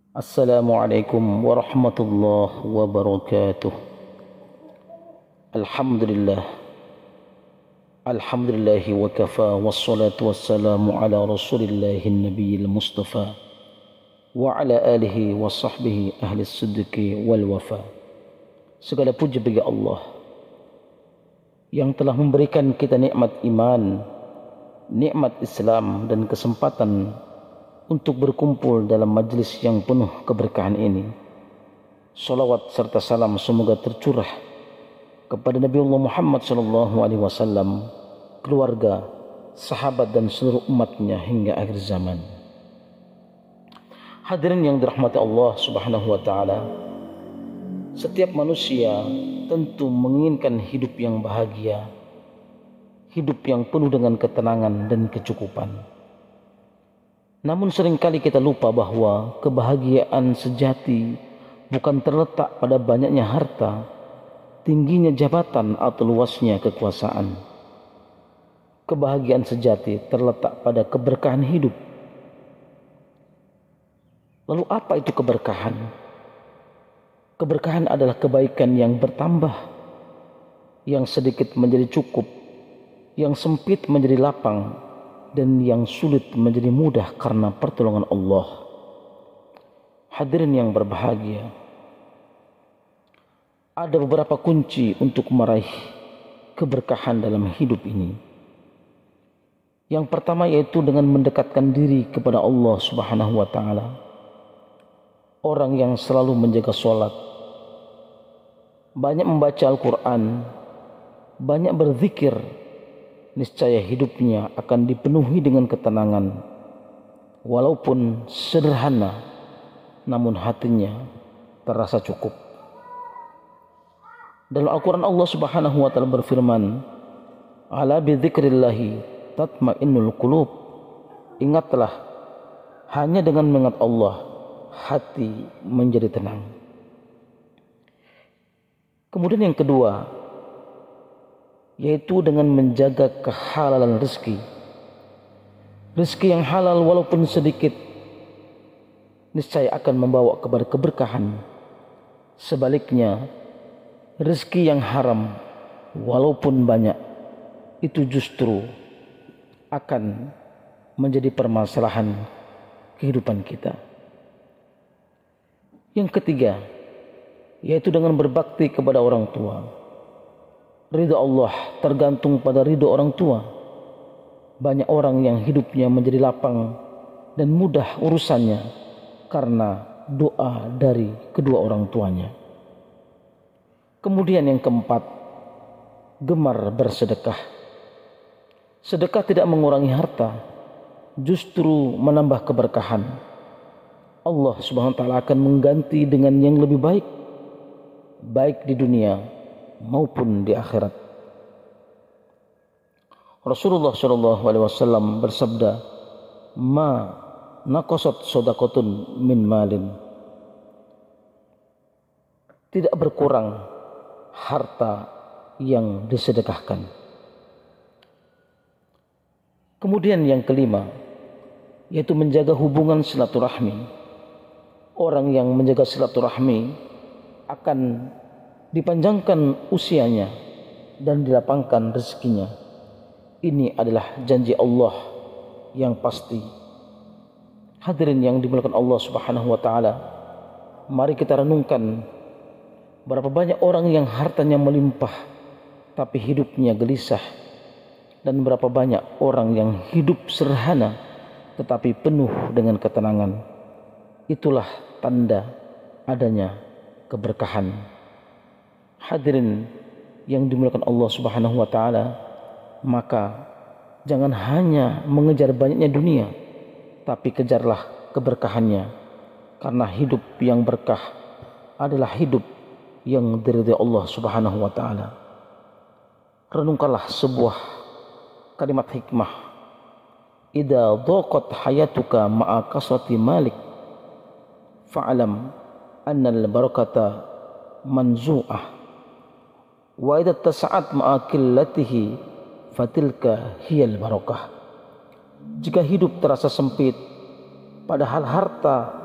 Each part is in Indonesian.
Assalamualaikum warahmatullahi wabarakatuh. Alhamdulillah. Alhamdulillahi wa kafa wassalatu wassalamu ala rasulillahin nabiyil mustafa wa ala alihi wa sahbihi ahli siddiqi wal wafa. Segala puji bagi Allah yang telah memberikan kita nikmat iman, nikmat Islam dan kesempatan untuk berkumpul dalam majlis yang penuh keberkahan ini. Salawat serta salam semoga tercurah kepada Nabi Allah Muhammad SAW, keluarga, sahabat dan seluruh umatnya hingga akhir zaman. Hadirin yang dirahmati Allah Subhanahu wa taala, setiap manusia tentu menginginkan hidup yang bahagia, hidup yang penuh dengan ketenangan dan kecukupan. Namun seringkali kita lupa bahwa kebahagiaan sejati bukan terletak pada banyaknya harta, tingginya jabatan atau luasnya kekuasaan. Kebahagiaan sejati terletak pada keberkahan hidup. Lalu apa itu keberkahan? Keberkahan adalah kebaikan yang bertambah, yang sedikit menjadi cukup, yang sempit menjadi lapang, dan yang sulit menjadi mudah karena pertolongan Allah. Hadirin yang berbahagia, ada beberapa kunci untuk meraih keberkahan dalam hidup ini. Yang pertama yaitu dengan mendekatkan diri kepada Allah Subhanahu wa taala. Orang yang selalu menjaga sholat, banyak membaca Al-Quran, banyak berzikir, niscaya hidupnya akan dipenuhi dengan ketenangan. Walaupun sederhana, namun hatinya terasa cukup. Dalam Al-Quran Allah Subhanahu wa taala berfirman, "Ala bidzikrillahi tatmainnul qulub." Ingatlah, hanya dengan mengingat Allah hati menjadi tenang. Kemudian yang kedua, yaitu dengan menjaga kehalalan rezeki. Rezeki yang halal walaupun sedikit niscaya akan membawa kepada keberkahan. Sebaliknya, rezeki yang haram walaupun banyak itu justru akan menjadi permasalahan kehidupan kita. Yang ketiga, yaitu dengan berbakti kepada orang tua. Ridha Allah tergantung pada ridha orang tua. Banyak orang yang hidupnya menjadi lapang dan mudah urusannya karena doa dari kedua orang tuanya. Kemudian yang keempat, gemar bersedekah. Sedekah tidak mengurangi harta, justru menambah keberkahan. Allah Subhanahu wa taala akan mengganti dengan yang lebih baik, baik di dunia maupun di akhirat. Rasulullah SAW bersabda, "Ma naqasat shadaqatun min malin." Tidak berkurang harta yang disedekahkan. Kemudian yang kelima, yaitu menjaga hubungan silaturahmi. Orang yang menjaga silaturahmi akan dipanjangkan usianya dan dilapangkan rezekinya. Ini adalah janji Allah yang pasti. Hadirin yang dimuliakan Allah Subhanahu wa taala, mari kita renungkan berapa banyak orang yang hartanya melimpah tapi hidupnya gelisah, dan berapa banyak orang yang hidup sederhana tetapi penuh dengan ketenangan. Itulah tanda adanya keberkahan. Hadirin yang dimuliakan Allah Subhanahu wa taala, maka jangan hanya mengejar banyaknya dunia, tapi kejarlah keberkahannya, karena hidup yang berkah adalah hidup yang diridhai Allah Subhanahu wa taala. Renungkanlah sebuah kalimat hikmah, "Idza dhaqat hayatuka ma'a kasrati malik, fa'lam annal barakata manzu'ah. Wa idza tasa'at ma'a qillatihi fatilka hiyal barakah." Jika hidup terasa sempit, padahal harta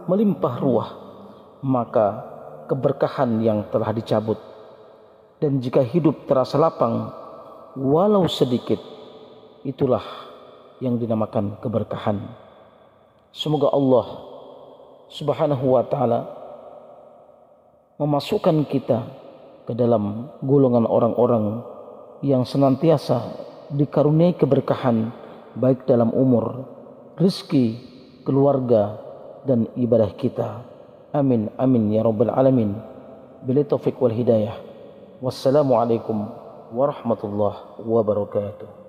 melimpah ruah, maka keberkahan yang telah dicabut. Dan jika hidup terasa lapang walau sedikit, itulah yang dinamakan keberkahan. Semoga Allah Subhanahu wa ta'ala memasukkan kita ke dalam golongan orang-orang yang senantiasa dikaruniai keberkahan, baik dalam umur, rezeki, keluarga, dan ibadah kita. Amin, amin ya rabbal alamin. Billahi taufiq wal hidayah. Wassalamualaikum warahmatullahi wabarakatuh.